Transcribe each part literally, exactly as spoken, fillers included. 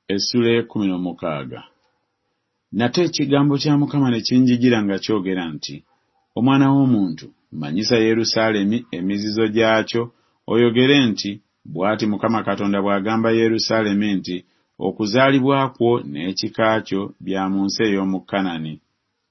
Essula ekkumi n'omukaaga. Nate ekigambo kya Mukama ne kinjijira nga kyogera nti, omwana w'omuntu, manyisa Yerusaalemi emizizo gyakyo, oyogere nti, bw'ati Mukama Katonda bw'agamba Yerusaalemi nti, okuzaalibwa kwo n'ekika kyo bya mu nsi ey'omu Kanani.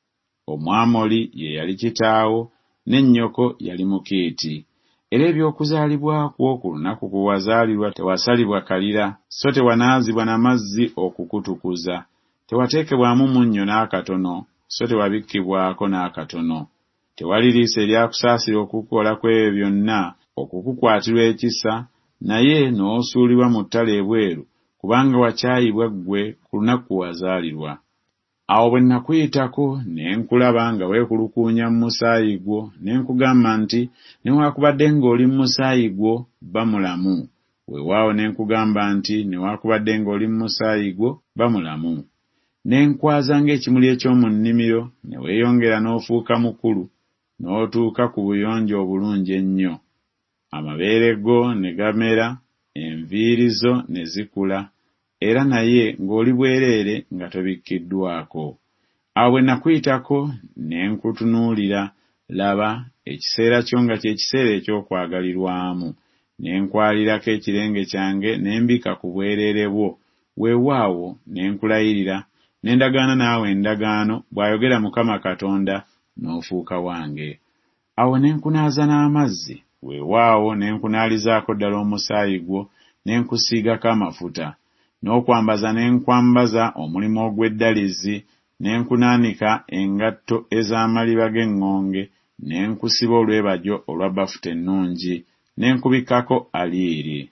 Omwamoli ye yali kitaawo, ne nnyoko yali Mukiiti. Era eby'okuzaalibwa kwo ku lunaku kwe wazaalirwa tewasalibwa kalira, so tewanaazibwa n'amazzi okukutukuza. Tewateekebwamu munnyo n'akatono, so tewabikkibwako n'akatono. Tewali liiso eryakusaasira okukola kw'ebyo byonna okukukwatirwa ekisa, naye n'osuulibwa mu ttale ebweru, kubanga wakyayibwa ggwe ku lunaku wazaalirwa. Awo bwe nakuyitako ne nkulaba nga weekulukuunya mu musaayi gwo, ne nkugamba nti, newaakubadde ng'oli mu musaayi gwo, ba mulamu. Weewaawo ne nkugamba nti, newaakubadde ng'oli mu musaayi gwo, ba mulamu. Ne nkwaza ng'ekimuli eky'omu nnimiro, ne weeyongera n'ofuuka mukulu, n'otuuka ku buyonjo obulungi ennyo. Amabeere go ne gamera, enviiri zo ne zikula, era naye ng'oli bwereere nga tobikkiddwako. Awo bwe nakuyitako ne nkutunuulira, laba, ekiseera kyo nga kye kiseera eky'okwagalirwamu. Ne nkwalirako ekirenge kyange ne mbika ku bwereere bwo, weewaawo ne nkulayirira, ne ndagaana naawe endagaano, bw'ayogera Mukama Katonda, n'ofuuka wange. Awo ne nkunaaza n'amazzi, weewaawo ne nkunaalizaako ddala omusaayi gwo, ne nkusiigako amafuta, n'okwambaza ne nkwambaza omulimu ogw'eddalizi, ne nkunaanika engatto ez'amaliba g'eŋŋonge, ne nkusiba olwebajo olwa bafuta ennungi, ne nkubikkako aliiri.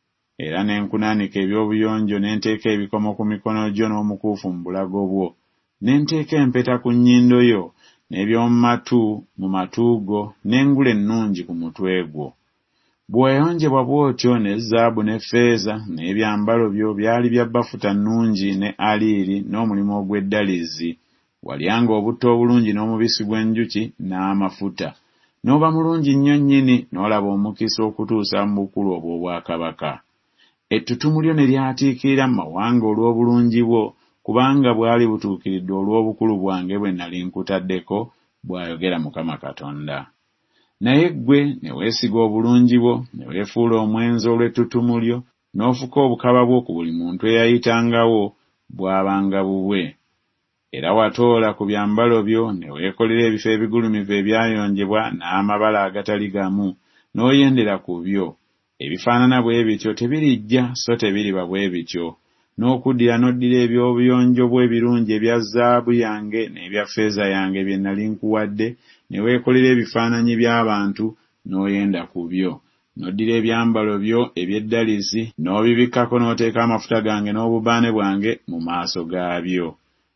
Era ne nkunaanika eby'obuyonjo, ne nteeka ebikomo ku mikono gyo n'omukuufu mu bulago bwo, ne nteeka empeta ku nnyindo yo, n'eby'omu matu mu matu go, n'engule ennungi ku mutwe gwo. Bw'oyonjebwa bw'otyo ne zaabu ne ffeeza n'ebyambalo byo byali bya bafuta nnungi ne aliiri n'omulimu ogw'eddalizi. Walyanga obutto obulungi n'omubisi gw'enjuki n'amafuta. N'oba mulungi nnyo nnyini n'olaba omukisa okutuusa mu bukulu obw'obwakabaka. Ettutumu lyo ne lyatiikirira mu mawanga olw'obulungi bwo, kubanga bwali butuukiridde olw'obukulu bwange bwe nali nkutaddeko, bw'ayogera Mukama Katonda. Naye ggwe ne weesiga obulungi bwo, ne weefuula omwenzi olw'ettutumu lyo, n'ofuka obukaba bwo ku buli muntu eyayitangawo, bw'abanga bubwe. Era watoola ku byambalo byo, ne weekolera ebifo ebigulumivu ebyayonjebwa n'amabala agatali gamu, n'oyendera ku byo. Ebifaanana bwe bityo tebirijja, so tebiriba bwe bityo. N'okuddira n'oddira eby'obuyonjo bwe ebirungi ebya zaabu yange n'ebya ffeeza yange bye nali nkuwadde, ne weekolera ebifaananyi by'abantu, n'oyenda ku byo. N'oddira ebyambalo byo eby'eddalizi, n'obibikkako n'oteeka amafuta gange n'obubaane bwange mu maaso gaabyo.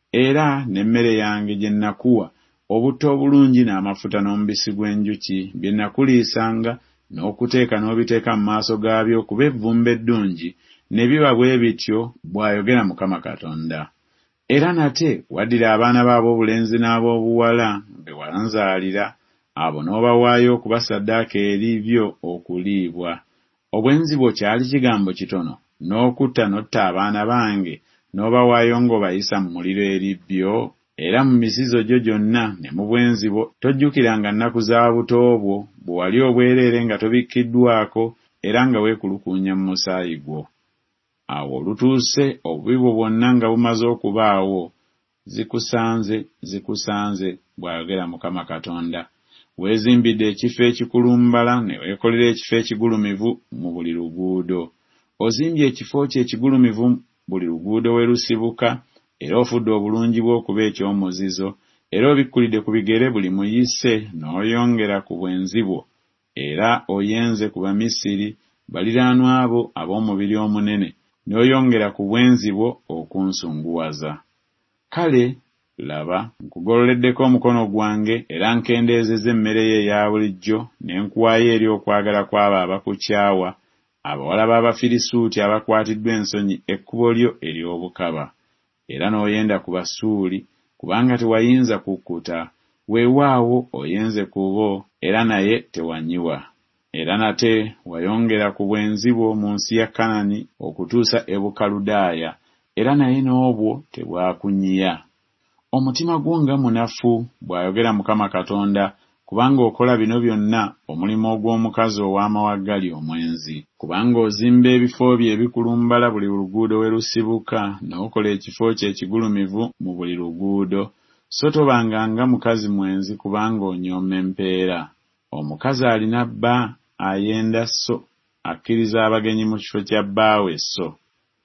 Era n'emmere yange gye nakuwa, obutto obulungi n'amafuta n'omubisi gw'enjuki, bye nakuliisanga, n'okuteeka n'obiteeka mu maaso gaabyo kuba evvumbe eddungi, ne biba bwe bityo, bw'ayogera Mukama Katonda. Era nate waddira abaana b'aboobulenzi n'ab'obuwala be wanzaalira, abo n'obawaayo okuba ssaddaaka eri byo okuliibwa. Obwenzi bwo kyali kigambo kitono, n'okutta n'otta abaana bange, n'obawaayo ng'obayisa mu muliro eri byo. Era mu misizo gyo gyonna ne mu bwenzi bwo tojjukiranga nnaku za buto bwo, bwe wali obwereere nga tobikkiddwako, era nga weekulukuunya mu musaayi gwo. Awo olutuuse obubi bwo bwonna nga bumaze okubaawo, zikusanze, zikusanze, bw'ayogera Mukama Katonda. Weezimbidde ekifo ekikulumbala, ne weekolera ekifo ekigulumivu mu buli luguudo. Ozimbye ekifo kye ekigulumivu buli luguudo we lusibuka, era ofudde obulungi bw'okuba eky'omuzizo, era obikkulidde ku bigere buli muyise, n'oyongera ku bwenzi bwo, era oyenze ku Bamisiri, baliraanwa abo ab'omubiri omunene, n'oyongera ku bwenzi bwo okunsunguwaza. Kale, laba, nkugololeddeko omukono gwange, era nkendeezezza emmere ye eya bulijjo, ne nkuwaayo eri okwagala kw'abo abakukyawa, abawala b'Abafirisuuti abakwatiddwa ensonyi ekkubo lyo ery'obukaba. Era n'oyenda ku Basuuli, kubanga tewayinza kukkuta, weewaawo oyenze ku bo, era naye tewanyiwa. Era nate wayongera ku bwenzi bwo mu nsi ya Kanani okutuusa e Bukaludaaya, era naye n'obwo tebwakunyiya. Omutima gwo nga munafu, bw'ayogera Mukama Katonda, kubanga okola bino byonna, omulimu ogw'omukazi ow'amawaggali omwenzi. Kubanga ozimba ebifo bye ebikulumbala buli luguudo we lusibuka, n'okola ekifo kye ekigulumivu mu buli luguudo. So tobanga nga mukazi mwenzi kubanga onyooma empeera. Omukazi alina bba ayenda so, akkiriza abagenyi mu kifo kya bbaawe so.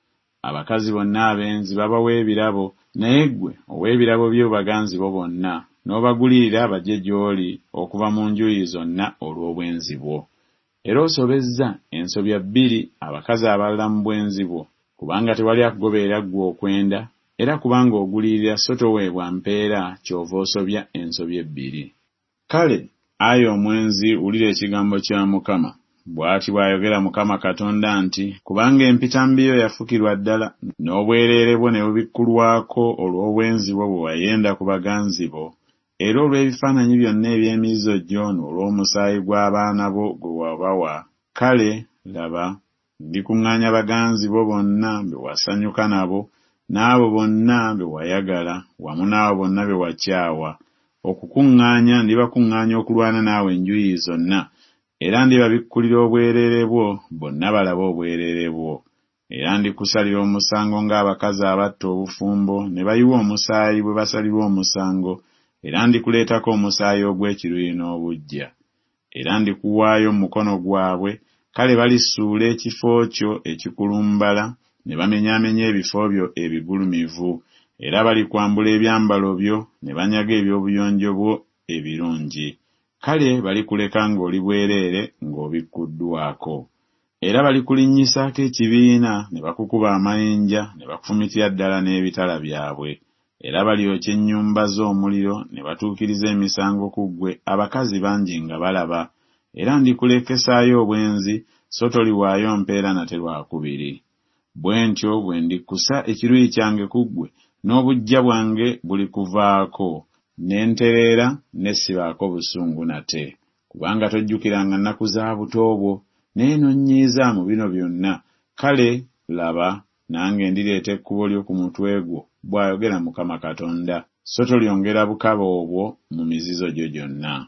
Abakazi bonna abenzi babawa ebirabo, naye ggwe ow'ebirabo byo baganzi bo bonna, n'obagulirira bajje gy'oli okuva mu njuyi zonna olw'obwenzi bwo. Era osobezza ensobya bbiri abakazi abalala mu bwenzi bwo, kubanga tewali akugoberera ggwe okwenda, era kubanga ogulirira so toweebwa mpeera, kyova osobya ensobya ebbiri. Kale, ayi omwenzi, wulira ekigambo kya Mukama. Bw'ati bw'ayogera Mukama Katonda nti, kubanga empitambi yo yafukirwa ddala, n'obwereere bwo ne bubikkulwako olw'obwenzi bwo bwe wayenda ku baganzi bo, era olw'ebifaananyi byonna eby'emizizo gyo n'olw'omusaayi gw'abaana bo gwe wabawa. Kale, laba, ndikuŋŋaanya baganzi bo bonna be wasanyuka nabo, n'abo bonna be wayagala, wamu n'abo bonna be wakyawa. Okukuŋŋaanya ndibakuŋŋaanya okulwana naawe enjuyi zonna, era ndibabikkulira obwereere bwo, bonna balabe obwereere bwo. Era ndikusalira omusango ng'abakazi abatta obufumbo ne bayiwa omusaayi bwe basalirwa omusango, era ndikuleetako omusaayi ogw'ekiruyi n'obuggya. Era ndikuwaayo mu mukono gwabwe, kale balisuula ekifo kyo ekikulumbala, ne bamenyaamenya ebifo byo ebigulumivu, era balikwambula ebyambalo byo, ne banyaga eby'obuyonjo bwo ebirungi. Kale balikuleka ng'oli bwereere ng'obikkuddwako. Era balikulinnyisaako ekibiina, ne bakukuba amayinja, ne bakufumitira ddala n'ebitala byabwe. Era balyokya ennyumba z'omuliro, ne batuukiriza emisango ku ggwe abakazi bangi nga balaba. Era ndikulekesaayo obwenzi, so toliwaayo mpeera nate lwakubiri. Bwe ntyo bwe ndikusa ekiruyi kyange ku ggwe, n'obuggya bwange bulikuvaako, n'entereera nessibaako busungu nate. Kubanga tojjukiranga nnaku za buto bwo, naye nonnyiiza mu bino byonna. Kale, laba, nange ndireeta ekkubo lyo ku mutwe gwo, bw'ayogera Mukama Katonda, so tolyongera bukaba obwo mu mizizo gyo gyonna.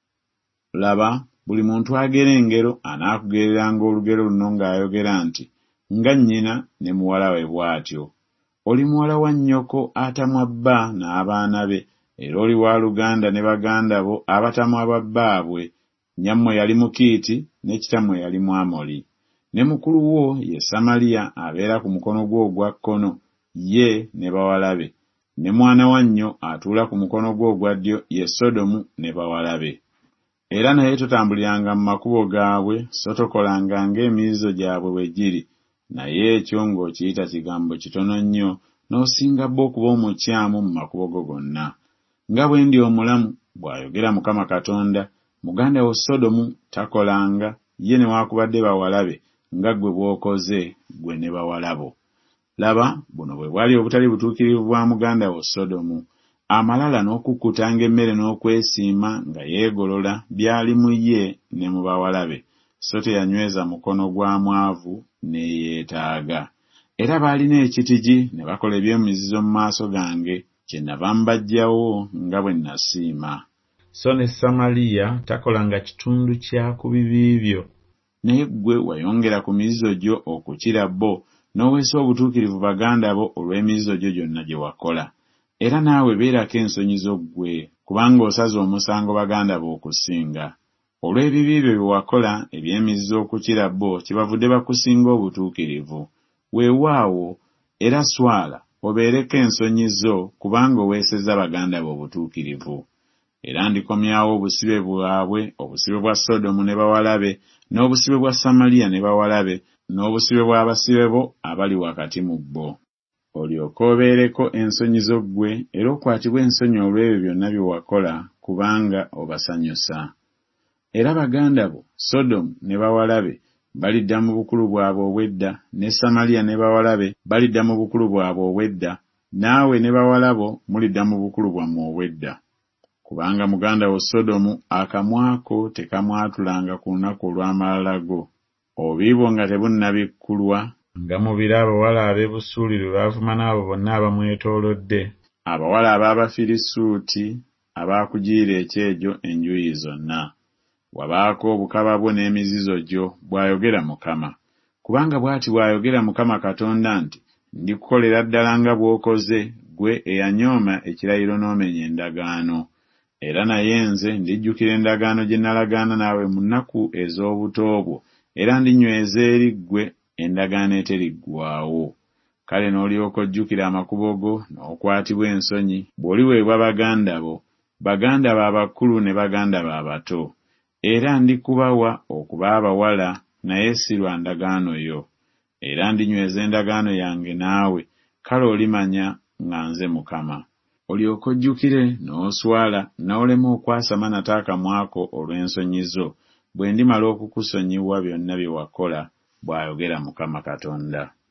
Laba, buli muntu agera engero anaakugereranga olugero luno ng'ayogera nti, nga nnyina ne muwala we bw'atyo. Oli muwala wa nnyoko atamwa bba n'abaana be, era oli wa luganda ne baganda bo abatamwa ba bbaabwe. Nnyammwe yali Mukiiti ne kitammwe yali Mwamoli. Ne mukulu wo ye Samaliya abeera ku mukono gwo ogwa kkono, ye ne bawala be. Ne mwana wa nnyo atuula ku mukono gwo ogwa ddyo, ye Sodomu ne bawala be. Era naye totambuliranga mu makubo gaabwe, so tokolanga ng'emizizo gyabwe bwe giri. Naye ekyo ng'okiyita kigambo kitono nnyo, n'osinga bbo okuba omukyamu mu makubo go gonna. Nga bwe ndi omulamu, bw'ayogera Mukama Katonda, muganda wo Sodomu takolanga, ye newaakubadde bawala be, nga ggwe bw'okoze, ggwe ne bawala bo. Laba, buno bwe bwali obutali butuukirivu bwa muganda wo Sodomu. Amalala n'okukkutanga emmere n'okwesiima nga yeegolola byali mu ye ne mu bawala be, so teyanyweza mukono gwa mwavu ne yeetaaga. Era baalina ekitigi ne bakola eby'emizizo mu maaso gange, kyennava mbajjawo nga bwe nasiima. So ne Samaliya takolanga kitundu kya ku bibi byo. Naye ggwe wayongera ku mizizo gyo okukira bo, n'oweesa obutuukirivu baganda bo olw'emizizo gyo gyonna gye wakola. Era naawe beerako ensonyi zo ggwe, kubanga osaze omusango baganda bo okusinga. Olw'ebibi byo bye wakola eby'emizizo okukira bo, kyebavudde bakusinga obutuukirivu. Weewaawo, era swala, obeereko ensonyi zo, kubanga oweesezza baganda bo obutuukirivu. Era ndikomyawo obusibe bwabwe, obusibe bwa Sodomu ne bawala be, n'obusibe bwa Samaliya ne bawala be, n'obusibe bw'abasibe bo abali wakati mu bo. Olyoke obeereko ensonyi zo ggwe, era okwatibwe ensonyi olw'ebyo byonna bye wakola, kubanga obasanyusa. Era baganda bo, Sodomu ne bawala be, balidda mu bukulu bwabwe obwedda, ne Samaliya ne bawala be balidda mu bukulu bwabwe obwedda, naawe ne bawala bo mulidda mu bukulu bwammwe obwedda. Kubanga muganda wo Sodomu akamwako tekamwatulanga ku lunaku olw'amalala go. Obubi bwo nga tebunnabikkulwa, nga mubiri abawala ab'ebusuuli lwe baavuma n'abo bonna abamwetoolodde, abawala ab'Abafirisuuti abaakugiira ekyejo enjuuyi zonna. Wabaako obukaba bwo n'emizizo gyo, bw'ayogera Mukama. Kubanga bw'ati bw'ayogera Mukama Katonda nti, ndikukolera ddala nga bw'okoze, ggwe eyanyooma ekirayiro n'omenya endagaano. Era naye nze ndijjukira endagaano gye nalagaana naawe mu nnaku ez'obuto bwo, era ndinyweza eri ggwe endagaano eteriggwaawo. Kale n'olyoka ojjukira amakubo go n'okwatibwa ensonyi bw'oliweebwa baganda bo, baganda bo abakulu ne baganda bo abato. Era ndikubawa okuba abawala, naye si lwa ndagaano yo. Era ndinyweza endagaano yange naawe, kale olimanya nga nze Mukama. Olyoka ojjukire n'oswala n'olema okwasama nate akamwa ko olw'ensonyi zo, bwe ndimala okukusonyiwa byonna bye wakola, bw'ayogera Mukama Katonda.